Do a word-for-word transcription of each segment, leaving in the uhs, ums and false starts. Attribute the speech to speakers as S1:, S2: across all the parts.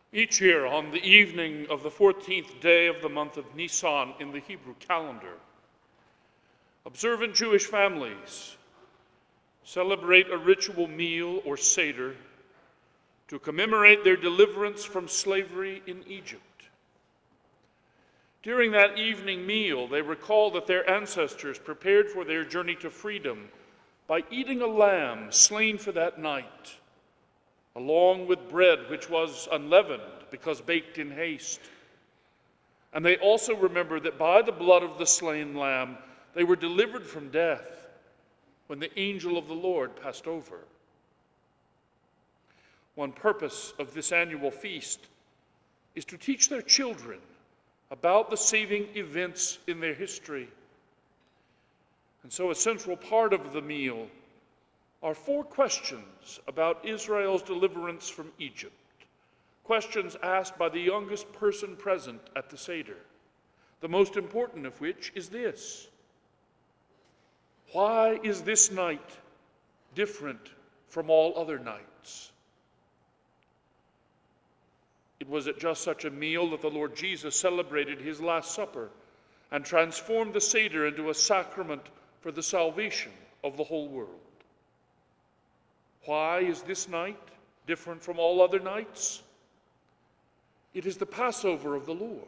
S1: Each year, on the evening of the fourteenth day of the month of Nisan in the Hebrew calendar, observant Jewish families celebrate a ritual meal or Seder to commemorate their deliverance from slavery in Egypt. During that evening meal, they recall that their ancestors prepared for their journey to freedom by eating a lamb slain for that night, along with bread which was unleavened because baked in haste. And they also remember that by the blood of the slain lamb, they were delivered from death when the angel of the Lord passed over. One purpose of this annual feast is to teach their children about the saving events in their history. And so a central part of the meal are four questions about Israel's deliverance from Egypt, questions asked by the youngest person present at the Seder, the most important of which is this: why is this night different from all other nights? It was at just such a meal that the Lord Jesus celebrated his Last Supper and transformed the Seder into a sacrament for the salvation of the whole world. Why is this night different from all other nights? It is the Passover of the Lord.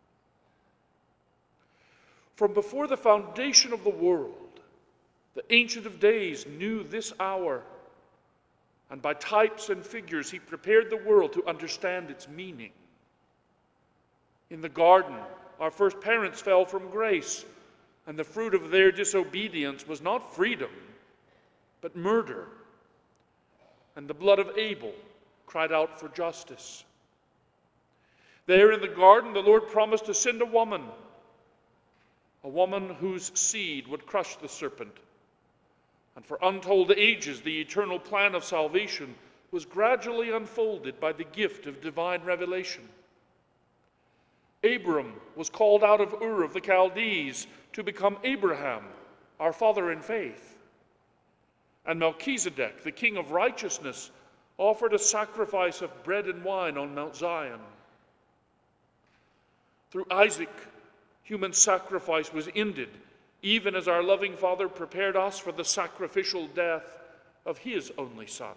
S1: From before the foundation of the world, the Ancient of Days knew this hour, and by types and figures he prepared the world to understand its meaning. In the garden, our first parents fell from grace, and the fruit of their disobedience was not freedom, but murder. And the blood of Abel cried out for justice. There in the garden, the Lord promised to send a woman, a woman whose seed would crush the serpent. And for untold ages, the eternal plan of salvation was gradually unfolded by the gift of divine revelation. Abram was called out of Ur of the Chaldees to become Abraham, our father in faith. And Melchizedek, the king of righteousness, offered a sacrifice of bread and wine on Mount Zion. Through Isaac, human sacrifice was ended, even as our loving Father prepared us for the sacrificial death of his only Son.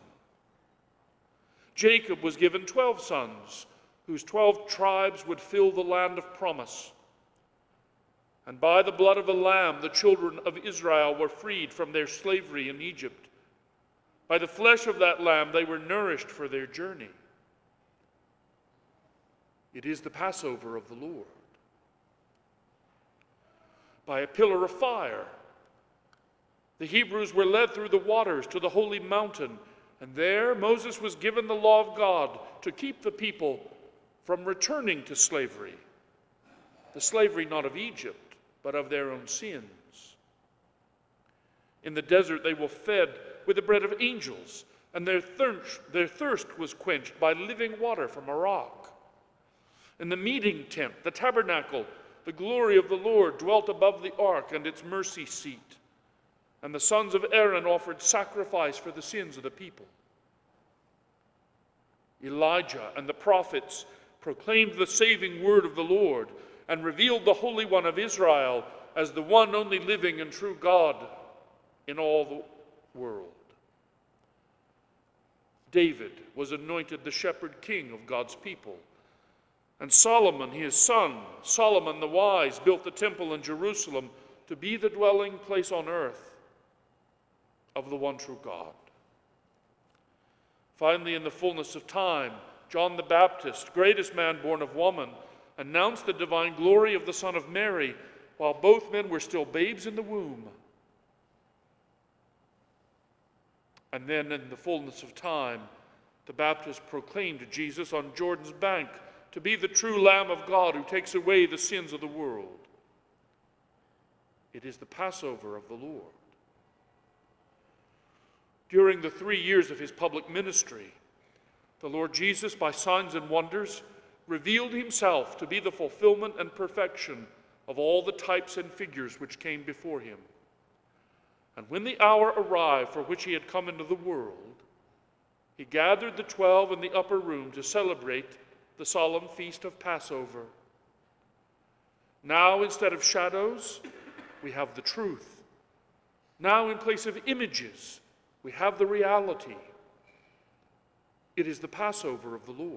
S1: Jacob was given twelve sons, whose twelve tribes would fill the land of promise. And by the blood of the Lamb, the children of Israel were freed from their slavery in Egypt. By the flesh of that Lamb, they were nourished for their journey. It is the Passover of the Lord. By a pillar of fire, the Hebrews were led through the waters to the holy mountain, and there Moses was given the law of God to keep the people from returning to slavery, the slavery not of Egypt, but of their own sins. In the desert they were fed with the bread of angels, and their thirst, their thirst was quenched by living water from a rock. In the meeting tent, the tabernacle, the glory of the Lord dwelt above the ark and its mercy seat, and the sons of Aaron offered sacrifice for the sins of the people. Elijah and the prophets proclaimed the saving word of the Lord and revealed the Holy One of Israel as the one only living and true God in all the world. David was anointed the shepherd king of God's people. And Solomon, his son, Solomon the wise, built the temple in Jerusalem to be the dwelling place on earth of the one true God. Finally, in the fullness of time, John the Baptist, greatest man born of woman, announced the divine glory of the Son of Mary while both men were still babes in the womb. And then in the fullness of time, the Baptist proclaimed Jesus on Jordan's bank to be the true Lamb of God who takes away the sins of the world. It is the Passover of the Lord. During the three years of his public ministry, the Lord Jesus, by signs and wonders, revealed himself to be the fulfillment and perfection of all the types and figures which came before him. And when the hour arrived for which he had come into the world, he gathered the twelve in the upper room to celebrate the the solemn feast of Passover. Now, instead of shadows, we have the truth. Now, in place of images, we have the reality. It is the Passover of the Lord.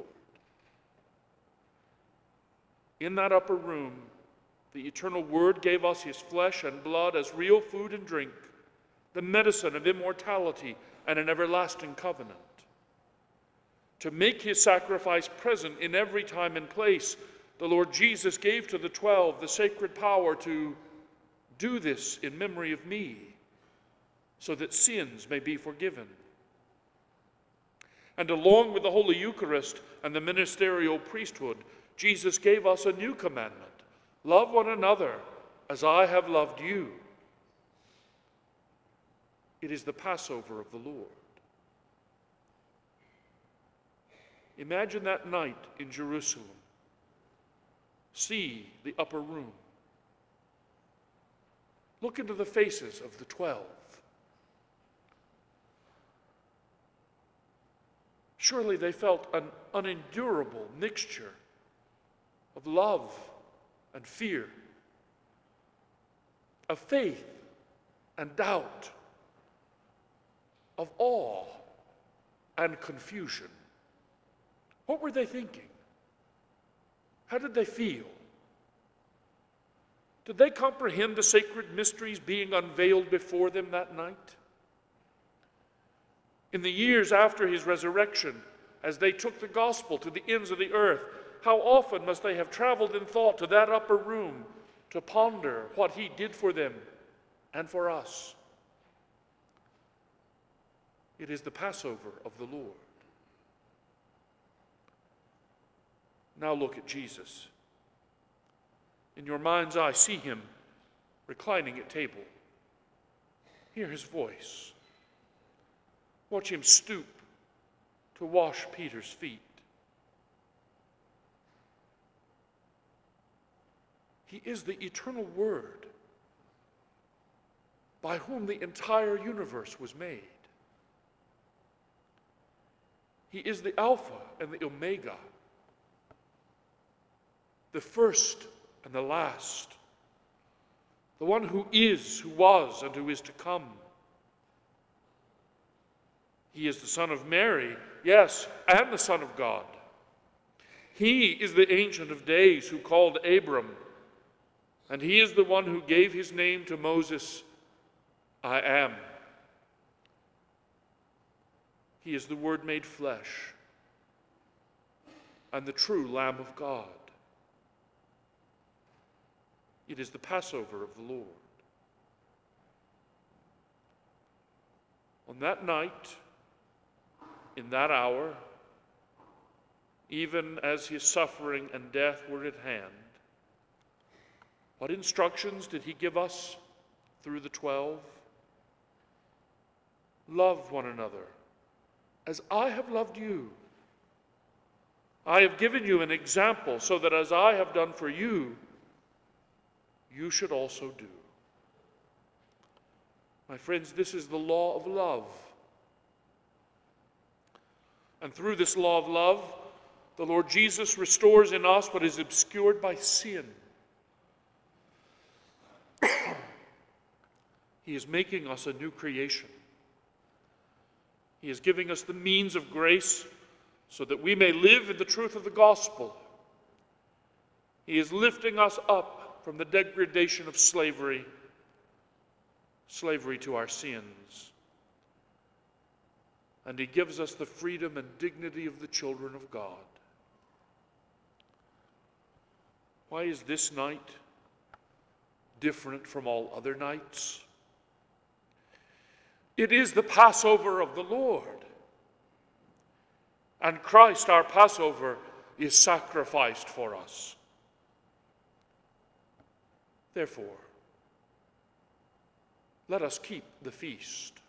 S1: In that upper room, the eternal Word gave us his flesh and blood as real food and drink, the medicine of immortality and an everlasting covenant. To make his sacrifice present in every time and place, the Lord Jesus gave to the twelve the sacred power to do this in memory of me, so that sins may be forgiven. And along with the Holy Eucharist and the ministerial priesthood, Jesus gave us a new commandment: love one another as I have loved you. It is the Passover of the Lord. Imagine that night in Jerusalem. See the upper room. Look into the faces of the twelve. Surely they felt an unendurable mixture of love and fear, of faith and doubt, of awe and confusion. What were they thinking? How did they feel? Did they comprehend the sacred mysteries being unveiled before them that night? In the years after his resurrection, as they took the gospel to the ends of the earth, how often must they have traveled in thought to that upper room to ponder what he did for them and for us. It is the Passover of the Lord. Now look at Jesus. In your mind's eye, see him reclining at table. Hear his voice. Watch him stoop to wash Peter's feet. He is the eternal Word by whom the entire universe was made. He is the Alpha and the Omega, the first and the last, the one who is, who was, and who is to come. He is the Son of Mary, yes, and the Son of God. He is the Ancient of Days who called Abram, and he is the one who gave his name to Moses, I am. He is the Word made flesh and the true Lamb of God. It is the Passover of the Lord. On that night, in that hour, even as his suffering and death were at hand, what instructions did he give us through the twelve? Love one another as I have loved you. I have given you an example so that as I have done for you, you should also do. My friends, this is the law of love. And through this law of love, the Lord Jesus restores in us what is obscured by sin. He is making us a new creation. He is giving us the means of grace so that we may live in the truth of the gospel. He is lifting us up from the degradation of slavery, slavery to our sins. And he gives us the freedom and dignity of the children of God. Why is this night different from all other nights? It is the Passover of the Lord. And Christ, our Passover, is sacrificed for us. Therefore, let us keep the feast.